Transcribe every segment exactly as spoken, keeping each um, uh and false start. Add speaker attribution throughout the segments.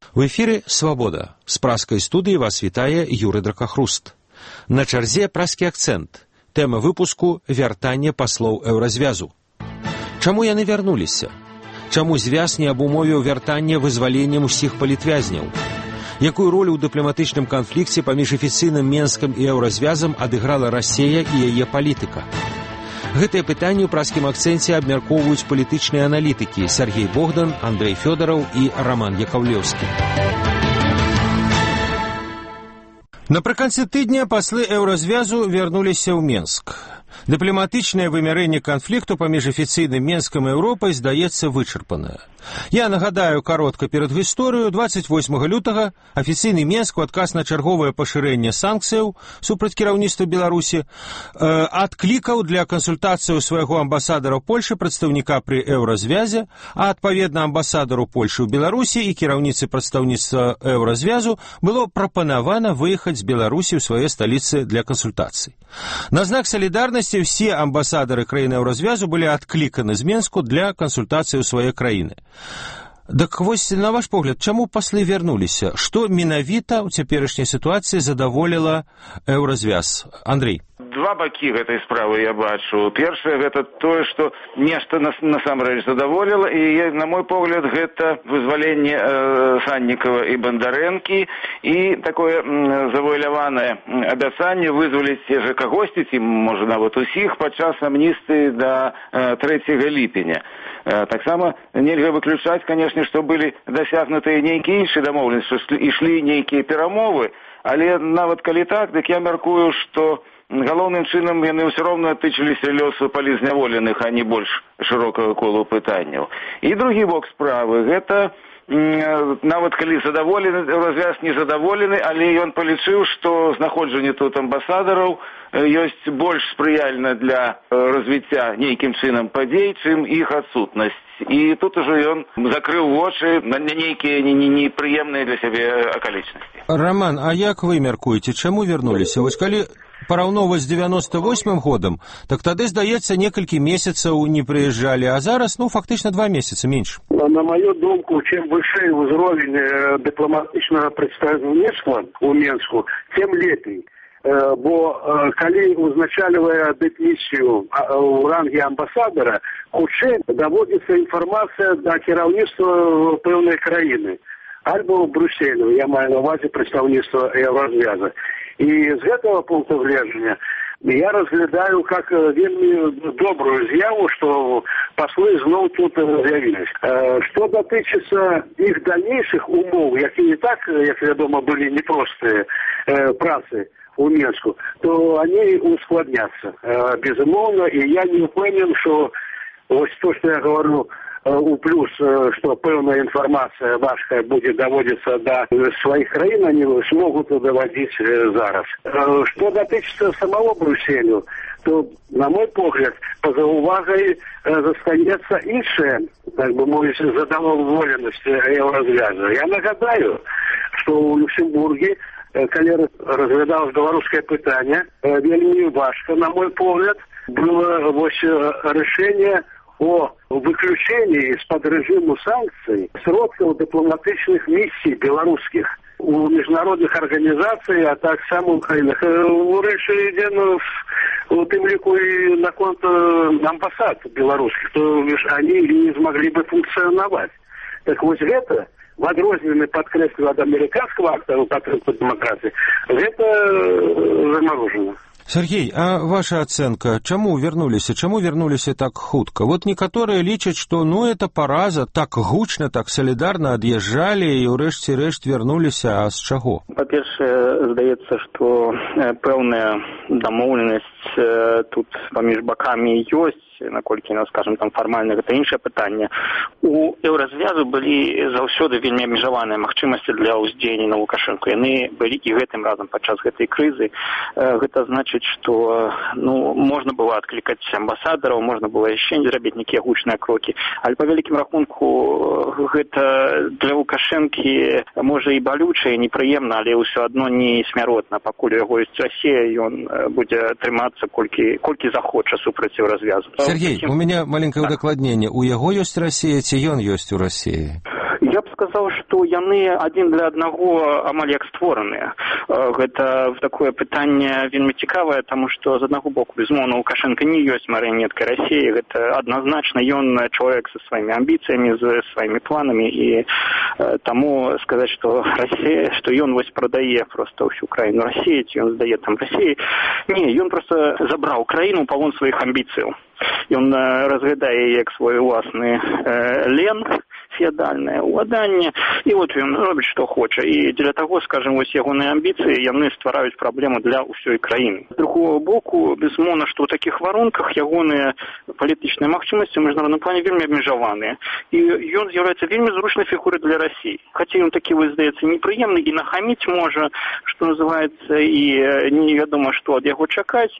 Speaker 1: У эфіры «Свабода». З праскай студыі вас вітае Юрый Дракахруст. На чарзе праскі акцэнт. Тэма выпуску «Вяртанне паслоў Еўразвязу». Чаму яны вярнуліся? Чаму звяз не абумовіў вяртанне вызваленнем усіх палітвязняў? Якую ролю ў дыпламатычным канфлікце паміж афіцыйным Менскам і Еўразвязам адыграла Расія і яе палітыка? Гэтыя пытанні ў праскім акцэнце абмяркоўваюць палітычныя аналітыкі Сергей Богдан, Андрей Фёдораў і Роман Яковлевскі. Напрыканцы тыдня паслы Еўразвязу вярнуліся ў Менск. Дыпламатычнае вымярэнне канфлікту паміж афіцыйным Менскам і Еўропай здаецца вычарпанае. Я нагадаю каротка перад гісторыю. дваццаць восьмага лютага афіцыйны Менск у адказ на чарговае пашырэнне санкцыяў супраць кіраўніцтва Беларусі э, адклікаў для кансультацыяў свайго амбасадара ў Польшы прадстаўніка пры Еўразвязе, а адпаведна амбасадару Польшы ў Беларусі і кіраўніцы прадстаўніцтва Еўразвязу было прапанавана выехаць з Беларусі ў свае сталіцы для кансультацый. На знак салідарнасці все амбасадары краіны Еўразвязу былі адкліканы з Менску для кансультацыі ў свае краіны. Дак вось, на ваш погляд, чаму паслы вярнуліся? Што менавіта ў цяперашняй сітуацыі задаволіла Еўразвяз? Андрей.
Speaker 2: Два бакі гэтай справы я бачу. Першае, гэта тое, што нешта нас, насамрэч задаволіла, і, на мой погляд, гэта вызваленне э, Саннікава і Бандарэнкі і такое м, завуаляванае абяцанне вызваліць же кагосьці, ці, можа, нават усіх падчас амністыі да э, трэцяга ліпеня. Э, таксама нельга выключаць, канешне, што былі дасягнутыя нейкія іншыя дамоўленасці, што ішлі нейкія перамовы, але нават калі так, дык я мяркую, што галоўным чынам яны ўсё роўна тычыліся лёсу палізняволеных, а не больш шырокага колу пытанняў. І другі бок справы, гэта нават калі задаволены, Еўразвяз не задаволены, але ён палічыў, што знаходжанне тут амбасадараў ёсць больш спрыяльна для развіцця нейкім чынам падзей, чым іх адсутнасць. І тут ужо ён закрыў вочы на нейкія непрыемныя для сябе акалічнасці.
Speaker 1: Роман, а як вы мяркуеце, чаму вярнуліся? Вось калі параўноўваць з дзевяноста восьмым годам, так тады, здаецца, некалькі месяцаў не прыязджалі, а зараз, ну, фактычна два месяца менш.
Speaker 3: На мою думку, чым вышэй узровень дыпламатычнага прадстаўніцтва ў Менску, тем лепей. Бо калі узначальвае дыпмісію ў ранге амбасадара, хутчэй даводзіцца інфармацыя да кіраўніцтва пэўнай краіны. Альбо ў Брюсселю, я маю на увазе прадстаўніцтва Еўразвяза. І з гэтага пункту гледжання я разглядаю как вельмі добрую з'яву, што паслы зноў тут з'явіліся. Што датычыцца іх дальнейшых умоў, якія так, як вядома, былі непростыя працы у Менску, то они ускладняцца, безумоўна, і я не упэўнен, што вось то, што я говорю, у плюс, что пэўная информация важкая будет доводиться до своих краін, они смогут доводить зараз. Что датычыцца самого Брюсселю, то, на мой погляд, поза увагай застаецца іншая, так бы мовіць, задаволенасць Еўразвяза. Я нагадаю, что у Люксембурге, калі разглядалось беларускае пытанне, вельмі важка, на мой погляд, было вось решение о выключении из-под режиму санкций сроков дипломатичных миссий белорусских у международных организаций, а так само в краинах. Речь идет в тем лику и на конт амбассад белорусских, то они не смогли бы функционовать. Так вот это, в адрозненне подкреслю от американского акта о падтрымку демократии, это заморожено.
Speaker 1: Сергей, а ваша ацэнка, чаму вярнуліся, чаму вярнуліся так хутка? Вот некаторыя лічаць, што ну это параза, так гучна, так салідарна ад'язджалі і ўрэшце рэшт вярнуліся, а з чаго?
Speaker 4: Па-першае, здаецца, што пэўная дамоўленасць тут паміж бакамі ёсць, наколькі, ну, скажем, там фармальна гэта іншае пытанне. У Еўразвязу былі заўсёды вельмі абмежаваныя магчымасці для ўздзеяння на Лукашэнку. Яны былі і гэтым разам падчас гэтай крызы. Гэта значыць, што ну, можна было адклікаць амбасадараў, можна было яшчэ зрабіць нейкія гучныя крокі. Але па вялікім рахунку гэта для Лукашэнкі можа і балюча, і непрыемна, але ўсё адно не смяротна. Пакуль у яго ёсць Расія, ён будзе трымацца колькі, колькі захоча супраць Еўразвязу.
Speaker 1: Сергей, у меня маленькое удакладнение. У яго ёсць Расія, ці ён ёсць у Расіі?
Speaker 4: Я б сказаў, што яны адзін для аднаго амаль як створаныя. Гэта такое пытанне вельмі цікавае, таму што з аднаго боку, безумоўна, Лукашенко не ёсць марыянеткай Расіі, гэта адназначна ён чалавек са сваімі амбіцыямі, з сваімі планамі, і э, таму сказаць, што Расія, што ён вось прадае проста ўсю краіну Расіі, ці ён здае там Расіі, не, ён проста забраў краіну павон сваіх амбіцыяў. Ён э, разглядае як свой уласны э, лен, феадальнае ўладанне, і от ён робіць, што хоча. І для таго, скажем, вось ягоныя амбіцыі, яны ствараюць праблему для ўсёй краіны. З другого боку, безумоўна, што ў такіх варунках ягоныя палітычныя магчымасці ў міжнародным плане вельмі абмежаваныя. І ён з'яўляецца вельмі зручнай фігурай для Расіі. Хаця ён такі, вось, здаецца, непрыемны і нахаміць можа, што называецца, і невядома, што ад яго чакаць,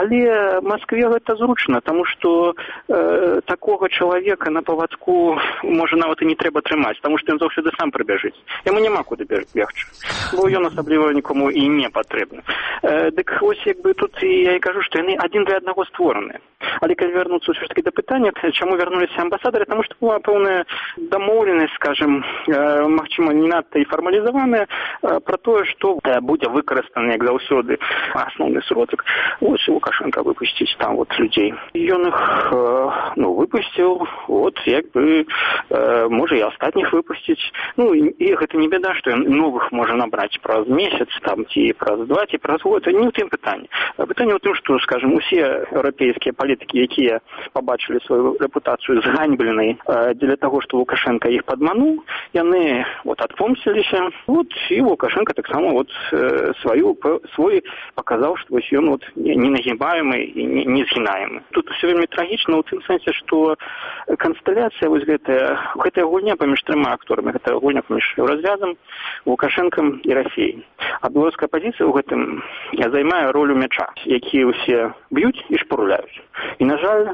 Speaker 4: але Маскве гэта зручна, таму што э, такога чалавека на павадку можа нават і не трэба трымаць, таму што ён заўсёды сам прыбяжыць. Яму няма куды бегчы, бо ён асабліва нікому і не патрэбны. Э, дык вось як бы тут і я і кажу, што яны адзін для аднаго створаныя. Але калі вярнуцца ўсё ж такі да пытання, чаму вярнуліся амбасадары, таму што была пэўная дамоўленасць, скажем, э, магчыма, не надта і фармалізаваная, э, пра тое, што э, будзе выкарыстаны, як заўсёды, асноўны сродак. Вось Лукашенко выпусціць там вот людзей. Ён іх э, ну, выпусціў, вот як бы э, можа і астатніх выпусціць. Ну, і, і гэта не бяда, што ён новых можа набраць праз месяц, там, ці праз два, ці праз год. Не ў тым пытанні. Пытанне ў тым, што, скажем, усе еўрапейскія палітыкі, якія пабачылі сваю рэпутацыю зганьбленай э, для таго, што Лукашенко іх падмануў, яны вот адпомсціліся. Вот, і Лукашенко таксама вот э, сваю, свой паказаў, што вось ён вот ненагібаемы і незгінаемы. Тут все вельмі трагічна ў тым сэнсе, што канстэлляцыя вось гэтая, гэтая гульня паміж трыма акторамі, гэта гульня паміж Еўразвязам, Лукашэнкам і Расіяй. А беларуская пазіцыя ў гэтым займае ролю мяча, які ўсе б'юць і шпуруляюць. І, на жаль,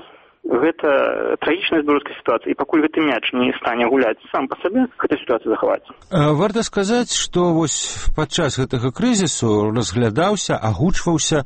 Speaker 4: гэта трагічнасць беларускай сітуацыі. І пакуль гэты мяч не стане гуляць сам па сабе, гэта сітуацыя захаваецца.
Speaker 1: Варта сказаць, што вось падчас гэтага крызісу разглядаўся, агучваўся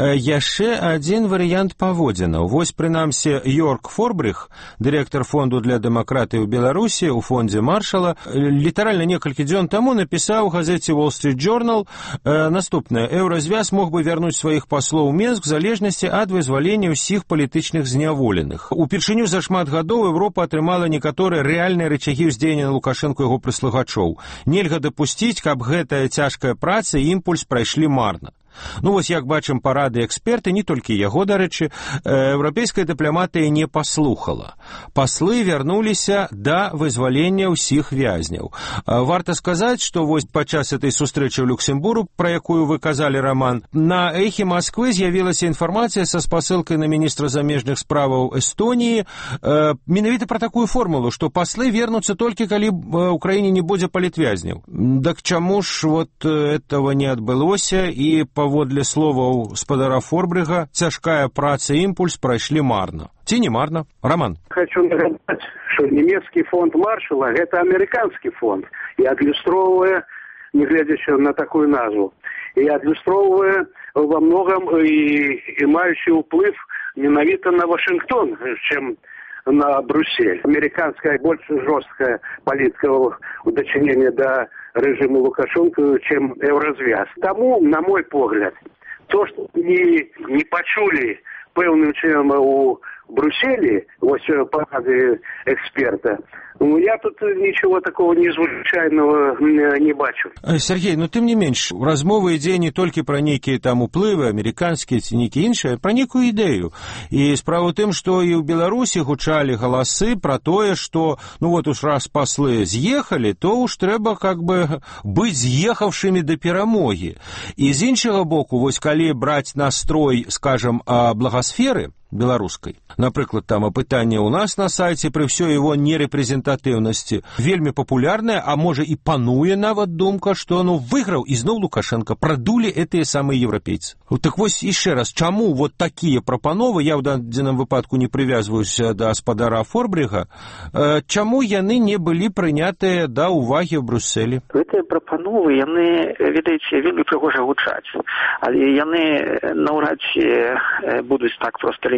Speaker 1: яшчэ адзін варыянт паводзінаў. Вось, прынамсі, Йорк Форбрых, дырэктар фонду для дэмакратыі ў Беларусі, у фондзе Маршала, літаральна некалькі дзён таму напісаў у газеце Wall Street Journal наступнае. Еўразвяз мог бы вярнуць сваіх паслоў у Менск в залежнасці ад вызвалення ўсіх палітычных зняволеных. Упершыню за шмат гадоў Еўропа атрымала некаторыя рэальныя рычагі ўздзеяння на Лукашэнку яго прыслугачоў. Нельга дапусціць, каб гэтая цяжкая праца і імпульс прайшлі марна. Ну, вось, як бачым, парады эксперты, не толькі яго, дарэчы, еўрапейская дыпламатыя не паслухала. Паслы вярнуліся да вызвалення ўсіх вязняў. Варта сказаць, што вось падчас этой сустрэчы ў Люксембургу, пра якую вы казалі, Роман, на эхе Масквы з'явілася інфармацыя са спасылкай на міністра замежных справаў Эстоніі, менавіта пра такую формулу, што паслы вернуцца толькі калі ў краіне не будзе палітвязняў. Дак чаму ж вот этого не адбылося, і паводле словаў спадара Форбрыга, цяжкая праца і імпульс прайшлі марна. Ці не марна? Роман.
Speaker 3: Хочу нагадаць, што нямецкі фонд Маршала – гэта амерыканскі фонд. І адлюстроўвае, не глядзячы на такую назву, і адлюстроўвае во многом і, і маючы ўплыв менавіта на Вашингтон, чым на Брюссель. Американская больше жесткая политика удочерения до режима Лукашенко, чем Евразвяз. Тому, на мой погляд, то, что не, не почули певным чином у Брюсселе, вот поради эксперта, ну, я тут ничего такого незвычайного не бачу.
Speaker 1: Сергей, ну тым не менш, размова ідзе не толькі пра нейкія там уплывы амерыканскія ці нейкія іншыя, пра нейкую ідэю. І справа ў тым, што і ў Беларусі гучалі галасы пра тое, што ну вот уж раз паслы з'ехалі, то уж трэба как бы быць з'ехаўшымі да перамогі. І з іншага боку, вось калі браць настрой, скажем, а благасферы беларускай. Напрыклад, там апытанне ў нас на сайце пры ўсёй его нерэпрэзентатыўнасці вельмі папулярная, а можа і пануе нават думка, што ну выйграў ізноў Лукашенко, прадулі гэтыя самыя еўрапейцы. Так вось яшчэ раз, чаму вот такія прапановы, я ў дадзеным выпадку не прывязваюся да спадара Форбрыга, чаму яны не былі прынятыя да ўвагі ў Брюсселі?
Speaker 4: Гэтыя прапановы, яны, ведаеце, вельмі прыгожа гучаць, але яны наўрад ці будуць так проста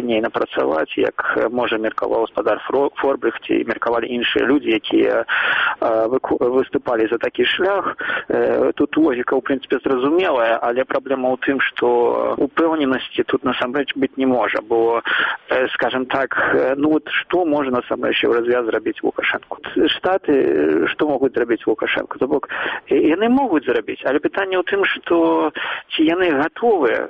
Speaker 4: лінейна працаваць, як можа меркаваў гаспадар Форбрыхт і меркавалі іншыя людзі, якія выступалі за такі шлях. Тут логіка, у прынцыпе, зразумелая, але праблема ў тым, што упэўненасці тут насамрэч быць не можа, бо, скажем так, ну вот што можа насамрэч Еўразвяз зрабіць Лукашенко? Штаты што могуць зрабіць Лукашенко? То бок, яны могуць зрабіць, але пытанне ў тым, што ці яны гатовыя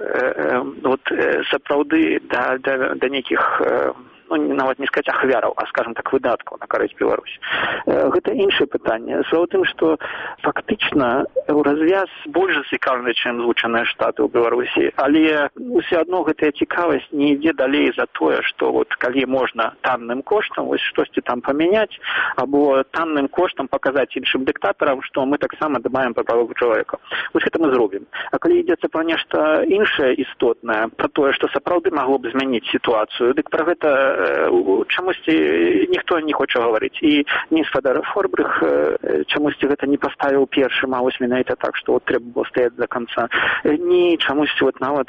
Speaker 4: вот сапраўды да, да, да нейкіх, ну, нават не сказаць ахвяраў, а, скажем так, выдаткаў на карысць Беларусі. Гэта іншае пытанне. Справа ў тым, што фактычна Еўразвяз больш зацікаўлены, чым Злучаныя Штаты ў Беларусі, але ўсё адно гэтая цікавасць не ідзе далей за тое, што вот калі можна танным коштам вось штосьці там памяняць, або танным коштам паказаць іншым дыктатарам, што мы таксама дбаем пра правы чалавека. Вось гэта мы зробім. А калі ідзецца пра нешта іншае істотнае, пра тое, што сапраўды магло б змяніць сітуацыю, дык пра гэта чамусьці ніхто не хоча гаварыць. І ні гаспадар Форбрых чамусьці гэта не паставіў першым, а вось менавіта так, што вот трэба было стаяць да канца. Ні, чамусьці вот нават,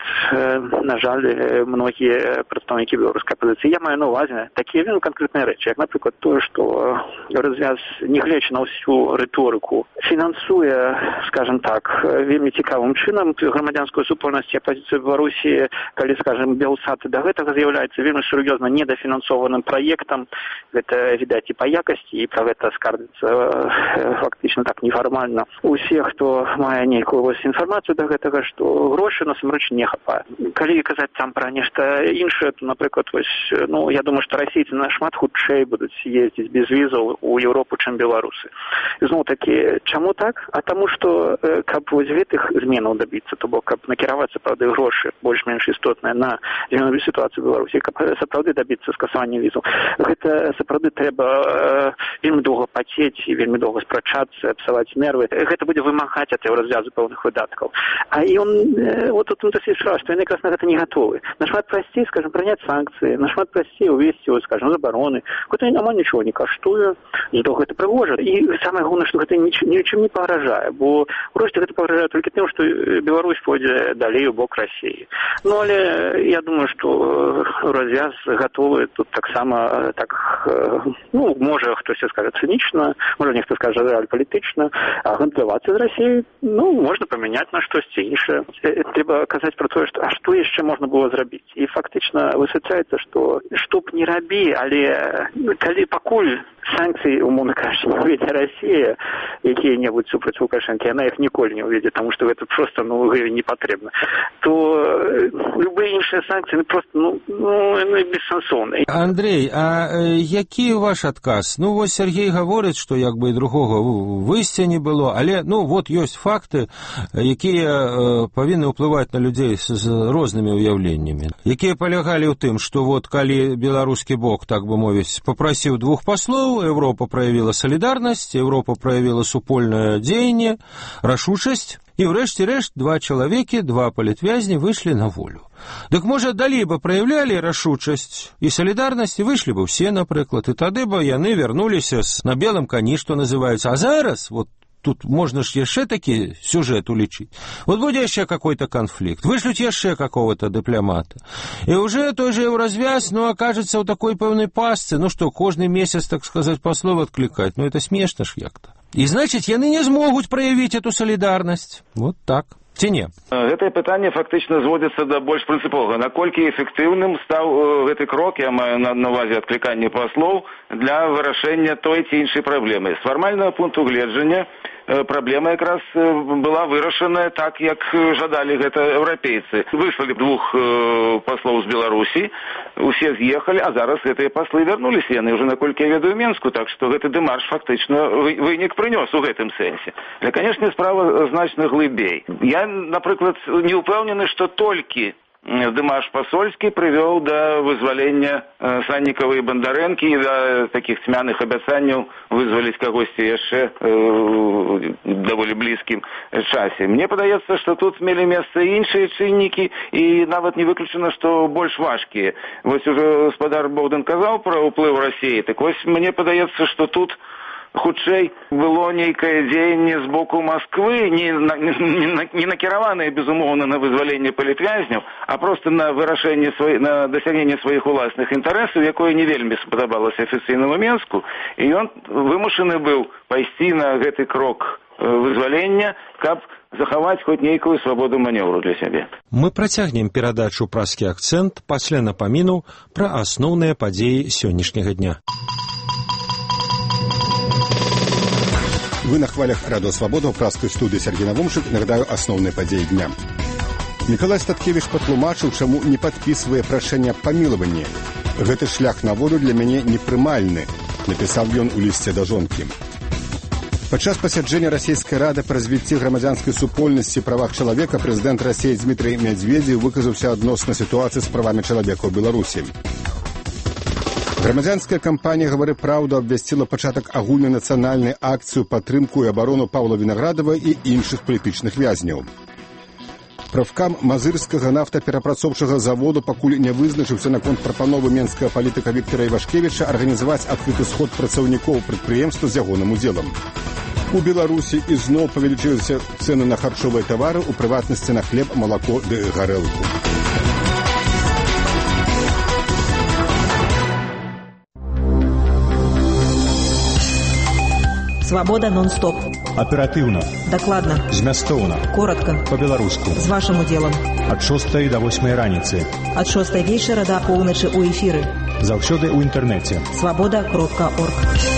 Speaker 4: на жаль, многія прадстаўнікі беларускай апазіцыі. Я маю на увазе такія вельмі канкрэтныя рэчы, як, напрыклад, тое, што Еўразвяз, нягледзячы на ўсю рыторыку, фінансуе, скажем так, вельмі цікавым чынам грамадзянскую супольнасць і апазіцыю Беларусі, калі, скажем, Белсат да гэтага з'яўляецца вельмі сур'ёзна недофінансаваным фінансованым праектам, гэта відаць і па якасці, і пра гэта скардзіцца фактычна так нефармальна. Усе, хто мае нейкую вось інфармацыю да гэтага, што грошы насамрэч не хапае. Калі казаць там пра нешта іншае, то, напрыклад, вось, ну, я думаю, што расійцы нашмат хутчэй будуць ездзіць без візаў у Еўропу, чым беларусы. Зноў такі, чаму так? А таму, што каб вось гэтых зменаў дабіцца, то бок, каб накіраваць сапраўды грошы больш-менш істотныя на змену сітуацыю Беларусі, каб сапраўды дабіцца скасавання візаў. Гэта сапраўды трэба э, вельмі доўга пацець і вельмі доўга спрачацца, псаваць нервы. Гэта будзе вымагаць ад Еўразвязу пэўных выдаткаў. А ён, э, вот тут досыць справа, што яны якраз на гэта не гатовы. Нашмат прасцей, скажем, прыняць санкцыі, нашмат прасцей увесці, вот, скажем, забароны. Гэта няма нічого не каштуе, зато гэта прыгожа. І самае галоўнае, што гэта нічым не пагражае, бо проста гэта пагражае толькі тым, што Беларусь пойдзе далей у бок Расіі. Ну, але я думаю, што Еўразвяз гатовы тут таксама так, ну, можа хтось скажа цынічна, можа нехто скажа рэальпалітычна, а гандлявацца з Расіяй, ну, можна памяняць на штосьці іншае. Трэба казаць пра тое, што а што яшчэ можна было зрабіць. І фактычна высвятляецца, што што б не рабі, але калі пакуль санкцыі, умоўна кажучы, не ўведзе Расія, якія-небудзь супраць Лукашэнкі, яна іх ніколі не ўведзе, таму што гэта проста, ну, не патрэбна, то любыя іншыя санкцыі просто, ну, ну, бессэнсоўныя.
Speaker 1: Андрей, а які ваш адказ? Ну, вось Сергей гаворыць, што як бы і другога выйсця не было, але, ну, вот ёсць факты, якія павінны ўплываць на людзей з рознымі ўяўленнямі, якія палягалі ў тым, што вот калі беларускі бок, так бы мовіць, попрасіў двух паслоў, Европа проявила солидарность, Европа проявила супольное дзеянне, рашучасць, і ўрэшце рэшт два чалавекі, два палітвязні выйшлі на волю. Дык, можа, далей бы праявлялі рашучасць і салідарнасць, і выйшлі бы ўсе, напрыклад, і тады бы яны вярнуліся на белым кані, што называецца. А зараз, вот, тут можно ж яшчэ такі сюжет улічыць. Вот будзе яшчэ какой-то конфликт, вышлють яшчэ какого-то дыпламата. І уже той же Еўразвяз, ну, окажется ў такой пэўнай пастцы, ну што, кожны месяц, так сказать, паслов адклікаць, ну, это смешна ж як-то. І, значит, яны не змогуць праявіць эту солідарнасць. Вот так. Ці не?
Speaker 2: Гэтае пытанне фактычна зводзіцца да больш прынцыповага. Наколькі эфектыўным стаў гэты крок, я маю на ўвазе адкліканне паслоў, для вырашэння той ці іншай праблемы. З фармальнага пункту гледжання праблема якраз была вырашаная так, як жадалі гэта еўрапейцы. Выслалі двух паслоў з Беларусі, усе з'ехалі, а зараз гэтыя паслы вярнуліся, яны ўжо, наколькі я ведаю, Менску, так што гэты дэмарш фактычна вынік прынёс у гэтым сэнсе. Але, канешне, справа значна глыбей. Я, напрыклад, не ўпэўнены, што толькі дэмарш пасольскі прывёў да вызвалення Саннікава і Бандарэнкі і да такіх цьмяных абяцанняў вызваліць кагосьці яшчэ э, даволі блізкім часе. Мне падаецца, што тут мелі месца іншыя чыннікі і нават не выключана, што больш важкія. Вось ужо гаспадар Богдан казаў пра ўплыў Расіі, так вось мне падаецца, што тут хутчэй было нейкае дзеянне з боку Масквы, не, не, не накіраванае, безумоўна, на вызваленне палітвязняў, а проста на вырашэнне свой, на дасягненне сваіх уласных інтарэсаў, якое не вельмі спадабалася афіцыйнаму Менску, і ён вымушаны быў пайсці на гэты крок вызвалення, каб захаваць хоць нейкую свабоду манеўру для сябе.
Speaker 1: Мы працягнем перадачу «Праскі акцэнт» пасля напаміну пра асноўныя падзеі сённяшняга дня.
Speaker 5: Вы на хвалях Радио Свобода в праской студии Сергей Навумшик. Нагадаю основные подеи дня. Миколай Статкевич патлумачыў, чаму не падпісвае прашэнне аб памілаванні. Гэты шлях на волю для мяне непрымальны, напісаў ён у лісце да жонкі. Падчас пасяджэння расійскай рады па развіцці грамадзянскай супольнасці і правах чалавека прэзідэнт Расіі Дмітрый Медведзеў выказаўся адносна сітуацыі з правамі чалавека ў Беларусі. Грамадзянская кампанія «Гавары праўду» абвясціла пачатак агульнанацыянальнай акцыі ў падтрымку і абарону Паўла Вінаградава і іншых палітычных вязняў. Правкам мазырскага нафтаперапрацоўчага заводу пакуль не вызначыўся наконт прапановы менскага палітыка Віктара Івашкевіча арганізаваць адкрыты сход працаўнікоў прадпрыемства з ягоным удзелам. У Беларусі ізноў павелічыліся цэны на харчовыя тавары, у прыватнасці на хлеб, малако ды гарэлку.
Speaker 6: Свобода нон-стоп.
Speaker 7: Оперативно.
Speaker 6: Докладно.
Speaker 7: Змястоўна.
Speaker 6: Коротко.
Speaker 7: По-беларуску.
Speaker 6: З вашим удзелам.
Speaker 7: Ад шостай до восьмай раніцы.
Speaker 6: Ад шостай вечара до поўначы у эфіры.
Speaker 7: Заўсёды ў інтэрнэце.
Speaker 6: свобода кропка орг.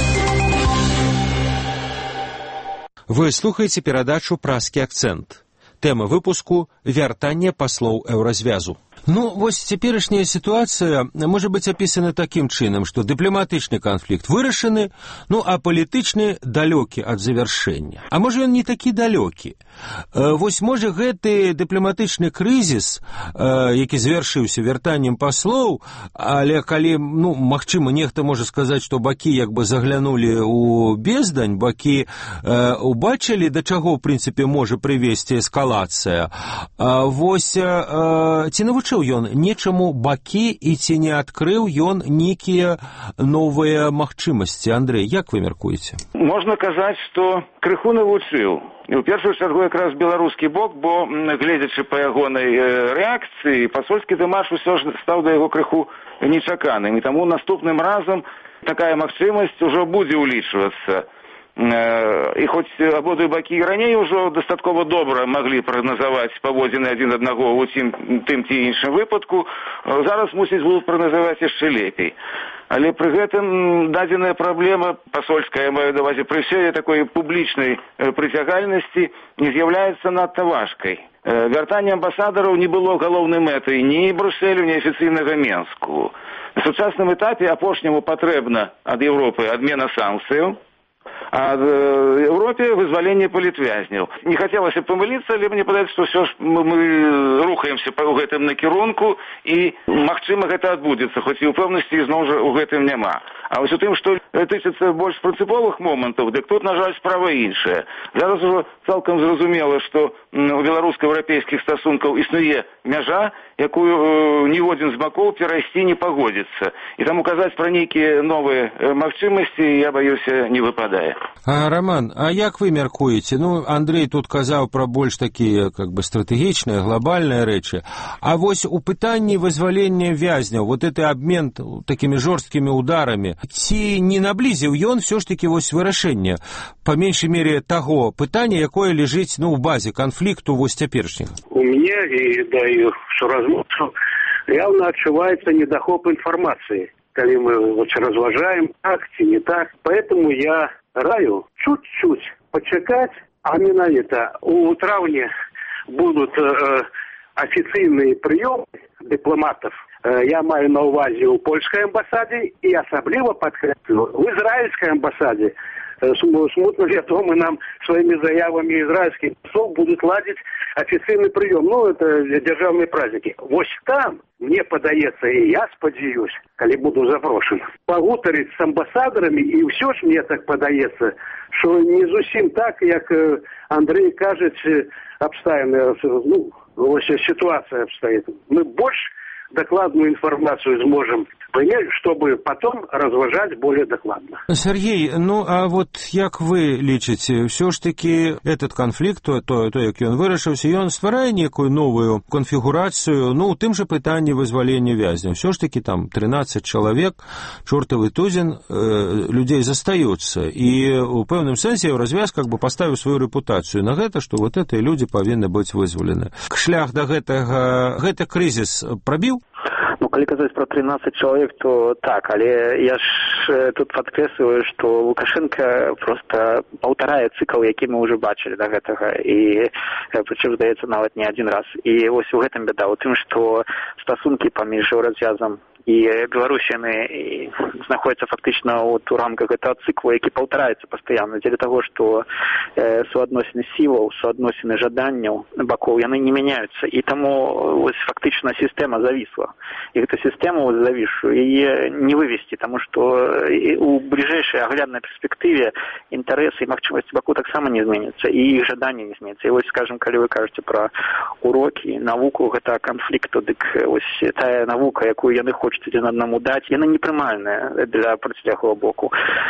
Speaker 1: Вы слухаеце перадачу «Праскі акцэнт». Тэма выпуску «Вяртанне паслоў еўразвязу». Ну, вось цяперашняя сітуацыя можа быць апісана такім чынам, што дыпламатычны канфлікт вырашаны, ну, а палітычны далёкі ад завяршэння. А можа, ён не такі далёкі. Вось, можа, гэты дыпламатычны крызіс, які завяршыўся вяртаннем паслоў, але калі, ну, магчыма, нехта можа сказаць, што бакі як бы заглянулі ў бездань, бакі убачылі, да чаго, ў прынцыпе, можа прывесці эскалацыя. Вось, ці навучыў ён нечаму бакі і ці не адкрыў ён нейкія новыя магчымасці? Андрэй, як вы мяркуеце?
Speaker 2: Можна казаць, што крыху навучыў. І ў першую чаргу якраз беларускі бок, бо, гледзячы па ягонай рэакцыі, пасольскі дэмарш усё ж стаў да яго крыху нечаканым. І таму наступным разам такая магчымасць ужо будзе ўлічвацца. І хоць абодве бакі і раней ўжо дастаткова добра маглі прагназаваць паводзіны адзін аднаго ў тым, тым ці іншым выпадку, зараз мусіць будуць прагназаваць яшчэ лепей. Але пры гэтым дадзеная праблема пасольская, я маю на ўвазе, пры ўсёй такой публічнай прыцягальнасці не з'яўляецца надта важкай. Вяртанне амбасадараў не было галоўнай мэтай ні Брусэлю, ні афіцыйнага Менску. На сучасным этапе апошняму патрэбна ад Еўропы адмена санкцыяў, а в Европе вызваление палітвязняў. Не хацелася памыліцца, але мне падаецца, што ўсё ж мы рухаемся па гэтым накірунку і, магчыма, гэта адбудзецца, хоць і ўпэўнасці зноў жа у гэтым няма. А вось у тым, што тычыцца больш прынцыповых момантаў, дык тут, на жаль, справа іншая. Зараз ужо цалкам зразумела, што у беларуска-еўрапейскіх стасункаў існуе мяжа, якую ніводзін з бакоў перайсці не пагодзіцца. І таму казаць пра нейкія новыя магчымасці, я баюся, не выпадае.
Speaker 1: А, Роман, а як вы мяркуеце? Ну, Андрей тут казаў пра больш такія, как бы, стратэгічныя, глобальныя рэчы. А вось у пытанні вызвалення вязняў, вот гэты абмен такімі жорсткімі ударамі, ці не наблізіў ён все ж таки вось вырашэнне, па меншай мере, таго пытання, якое ляжыць, ну, в базе канфлікту вось цяперашняга?
Speaker 3: У меня, и да, и что размыслил, явно отшивается недохоп информации, когда мы вот разважаем, так, не так. Поэтому я раю чуть-чуть почекать, а менавіта у травні будут э, офіцыйныя прыёмы дыпламатов. Я маю на ўвазе у польскай амбасаде і асабліва падкрэслю у ізраільскай амбасаде. Смутно вядомы нам своими заявами израильских посол будут ладить официальный прием. Ну, это державные праздники. Вот там, мне подается, и я сподеюсь, коли буду запрошен, погутарить с амбассадорами, и все ж мне так подается, что не зусім так, як Андрей кажется, обставина, ну, ситуация обстоит. Мы больше докладную информацию сможем чтобы потом разважать более докладно.
Speaker 1: Сергей, ну а вот як вы лічыце, все ж таки этот конфликт, то, то, то як ён вырашыўся, ён стварае некую новую конфігурацыю, ну, у тым же пытанні вызвалення вязняў. Все ж таки там тринадцать чалавек, чортовы тузін, э, людей застаюцца. І у пэўным сэнсе Еўразвяз как бы поставіў сваю рэпутацыю на гэта, што вот гэтыя людзі павінны быць вызвалены. Шлях да гэтага, гэты крызіс прабіў?
Speaker 4: Ну, калі казаць про тринадцать чалавек, то так, але я ж тут падкрэсліваю, што Лукашенко просто паўтарае цыкл, які мы ўжо бачылі да гэтага, і прычым, здаецца, нават не адзін раз. І вось у гэтым бяда, у тым, што стасункі паміж Еўразвязам і Беларусі яны знаходзяцца фактычна от у рамках гэтага цыкла, які паўтараецца пастаянна, дзеля таго, што э, суадносіны сілаў, суадносіны жаданняў бакоў, яны не мяняюцца. І таму вось фактычна сістэма завісла. І гэту сістэму завісшую яе не вывесці, таму што у бліжэйшай агляднай перспектыве інтарэсы і магчымасці баку таксама не зменяцца, і іх жаданне не зменяцца. І вось, скажем, калі вы кажаце пра урокі, навуку гэтага канфлікту, дык вось тая навука, якую яны хочуць один одному дать, яна непрымальная для процілеглого боку.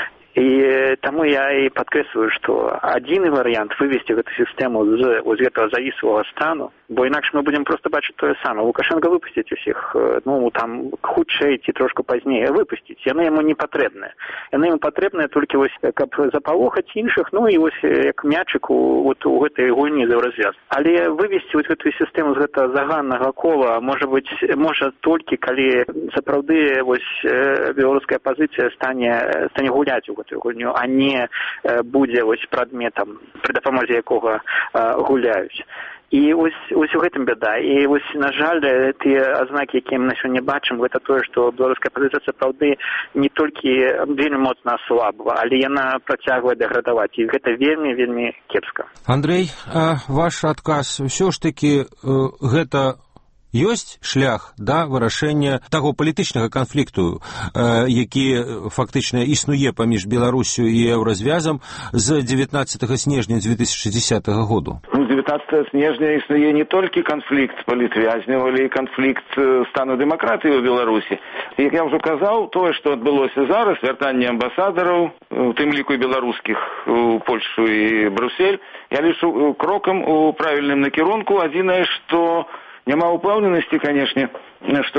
Speaker 4: І таму я і падкрэсліваю, што адзіны варыянт вывесці гэту сістэму з вось гэтага завіслага стану, бо інакш мы будзем проста бачыць тое самае. Лукашенко выпусціць усіх, ну, там, хутчэй ці трошку пазней выпусціць. Яны яму не патрэбныя. Яны яму патрэбныя толькі вось, каб запалохаць іншых, ну, і вось як мячык у, вот, у гэтай гульні за развяз. Але вывесці вось гэтую сістэму з гэтага заганнага кола, можа быць, можа толькі, калі сапраўды вось беларуская апазіцыя стане, стане гуляць у гульню, а не будзе вось прадметам, пры дапамозе якога гуляюць. І вось, вось у гэтым бяда. І вось, на жаль, тыя азнакі, якія мы на сёння бачым, гэта тое, што беларуская апазіцыя сапраўды не толькі вельмі моцна аслабла, але яна працягвае дэградаваць. І гэта вельмі, вельмі кепска.
Speaker 1: Андрэй, а ваш адказ, ўсё ж такі гэта ёсць шлях да вырашэння таго палітычнага канфлікту, э, які фактычна існуе паміж Беларусю і Еўразвязам з дзевятнаццатага снежня две тысячи десятого году?
Speaker 2: Ну, дзевятнаццатага снежня існуе не толькі канфлікт палітвязняў, але і канфлікт стану дэмакратыі ў Беларусі. Як я ўжо казаў, тое, што адбылося зараз, вяртанне амбасадараў, у тым ліку беларускіх у Польшу і Брюссель, я лічу крокам у правільным накірунку. Адзінае, што няма упэўненасці, канешне, што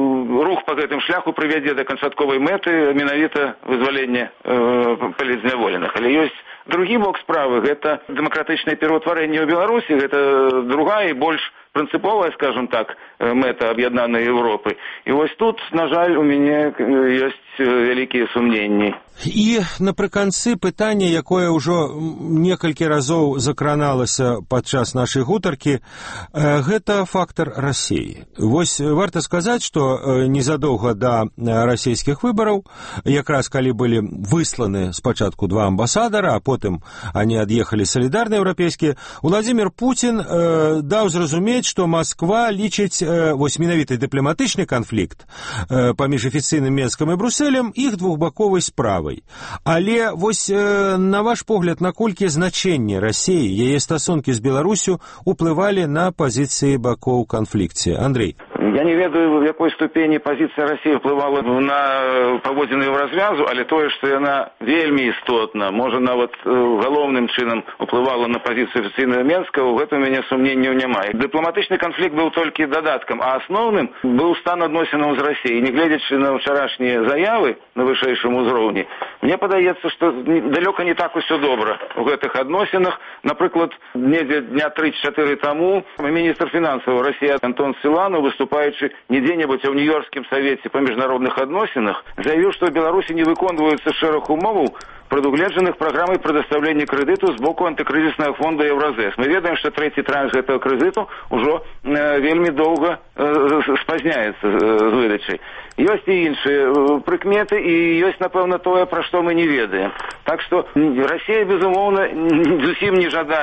Speaker 2: рух па гэтым шляху прывядзе да канчатковай мэты, менавіта вызвалення э, палітзняволеных. Але ёсць другі бок справы, гэта дэмакратычнае пераўтварэнне ў Беларусі, гэта другая і больш прынцыповая, скажем так, мэта аб'яднанай Еўропы. І вось тут, на жаль, у мяне ёсць вялікія сумненні.
Speaker 1: І напрыканцы пытанне, якое ўжо некалькі разоў закраналася падчас нашай гутаркі, гэта фактар Расіі. Вось варта сказаць, што незадоўга да расійскіх выбараў, якраз калі былі высланы спачатку два амбасадара, а потым они ад'ехалі салідарна еўрапейскія, Владзімір Пуцін э, даў зразумець, што Масква лічыць э, вось менавіты дыпламатычны канфлікт э, паміж афіцыйным Менскам і Брусселем іх двухбаковай справай. Але вось э, на ваш погляд, наколькі значэнне Расіі, яе стасункі з Беларусю уплывалі на пазіцыі бакоў канфлікце? Андрей.
Speaker 2: Я не ведаю, в якой ступені пазіцыя Расіі ўплывала на паводзіны Еўразвязу, але тое, што яна вельмі істотна, можа нават галоўным чынам уплывала на пазіцыю афіцыйнага Менска, у гэтым у мяне сумненняў няма. Дыпламатычны канфлікт быў толькі дадаткам, а асноўным быў стан адносінаў з Расіяй. Нягледзячы на ўчарашнія заявы на вышэйшым узроўні, мне падаецца, што далёка не так усё добра у гэтых адносінах. Напрыклад, недзе дня тры-чатыры таму міністр фінансаў Расіі Антон Силанов, выступаючы не дзе-небудзь, а ў Нью-Йоркскім савеце па міжнародных адносінах, заявіў, што ў Беларусі не выконваюцца шэраг умоваў, прадугледжаных праграмай прадастаўлення крэдыту з боку антыкрызіснага фонда Еўразэс. Мы ведаем, што трэці транш гэтага крэдыту ўжо э, вельмі доўга э, спазняецца э, з выдачай. Ёсць і іншыя прыкметы, і ёсць, напэўна, тое, пра што мы не ведаем. Так што Расія, безумоўна, зусім не жадае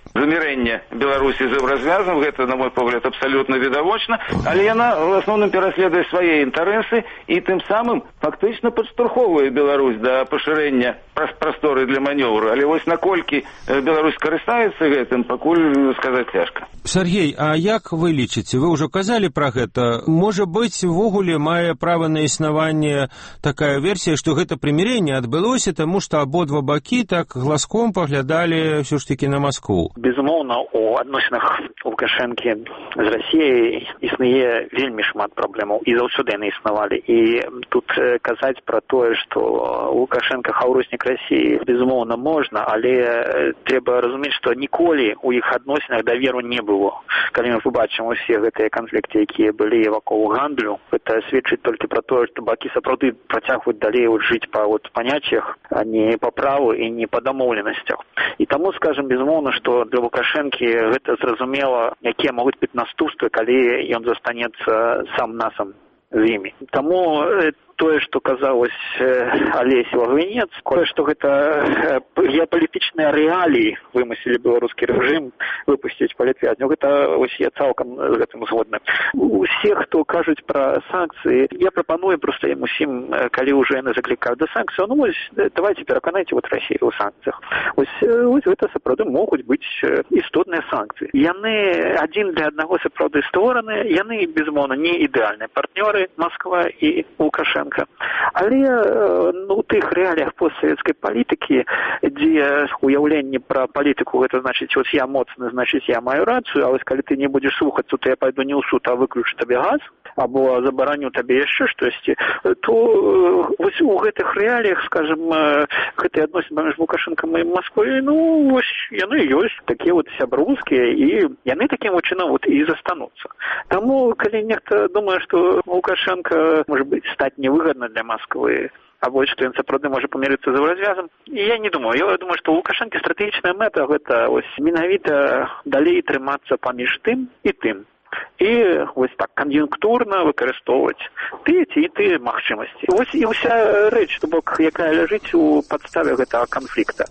Speaker 2: Замірэнне Беларусі з еўразвязам, гэта, на мой погляд, абсалютна відавочна, але яна в асноўным пераследуе свае інтарэсы і тым самым фактычна падштурхоўвае Беларусь да пашырэння прасторы для манёвру. Але вось наколькі Беларусь карыстаецца гэтым, пакуль сказаць цяжка.
Speaker 1: Сергей, а як вы лічыце? Вы ўжо казалі пра гэта. Можа быць, увогуле мае права на існаванне такая версія, што гэта прымірэнне адбылося, таму што абодва бакі так глазком паглядалі ўсё ж такі на Маскву.
Speaker 4: Безумоўна, у адносінах Лукашэнкі з Расіяй існуе вельмі шмат праблемаў, і заўсёды яны існавалі. І тут казаць пра тое, што Лукашенко хаўруснік Расіі, безумоўна, можна, але трэба разумець, што ніколі у іх адносінах даверу не было. Калі мы побачым усе гэтыя канфлікты, якія былі вакол гандлю, гэта сведчыць толькі пра тое, што бакі сапраўды працягваюць далей вот жыць па вот паняццях, а не па праву і не па дамоўленасцях. І таму скажам безумоўна, што для Лукашэнкі гэта зразумела, якія могуць быць наступствы, калі ён застанецца сам насам з імі. Таму тое, што казалось Алесь Лагвінец, тое, што гэта геапалітычныя рэаліі вымусілі беларускі рэжым выпусціць палітвязняў, гэта ось я цалкам з гэтым згодны. Усе, хто кажуць пра санкцыі, я прапаную проста ім усім, калі ўжо яны заклікаюць да санкцый, ну вось давайте пераканайце вот Расію ў санкцыях. Ось, ось гэта сапраўды могуць быць істотныя санкцыі. Яны адзін для аднаго сапраўды створаны, яны, безумоўна, не ідэальныя партнёры Москва і Лукашенко. Але ну, у тых рэаліях постсавецкай палітыкі, дзе уяўленне пра палітыку, гэта значыць, ось я моцны, значыць, я маю рацыю, а вось калі ты не будзеш слухацца, то я пайду не ў суд, а выключу табе газ, або забараню табе яшчэ штосьці, то вось у гэтых рэаліях, скажем, гэтыя адносіны паміж Лукашэнкам і Масквой, ну, вось яны ёсць такія вот сяброўскія, і яны такім чынам вот і застануцца. Таму, калі нехта думае, што Лукашенко, можа быць, стаць невыгадна для Москвы, а вось што ён сапраўды можа памірыцца з еўразвязам, я не думаю. Я думаю, што у Лукашэнкі стратэгічная мэта гэта ось менавіта далей трымацца паміж тым і тым. І вось так кан'юнктурна выкарыстоўваць тыя ці і тыя магчымасці. Вось і ўся рэч, то бок, якая ляжыць у падставе гэтага канфлікта.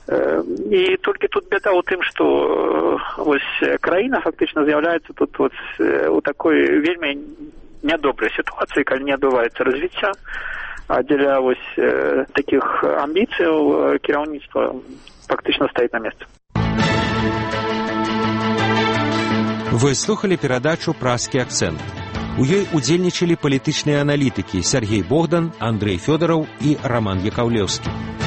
Speaker 4: І толькі тут бяда ў тым, што вось краіна фактычна з'яўляецца тут вот у такой вельмі нядобрай сітуацыі, калі не адбываецца развіцця, а дзеля вось э, такіх амбіцыяў кіраўніцтва фактычна стаіць на месцы.
Speaker 1: Вы слухали перадачу «Празкі акцэнт». У ёй удзельнічалі палітычныя аналітыкі Сергей Богдан, Андрэй Фёдараў і Роман Якаўлеўскі.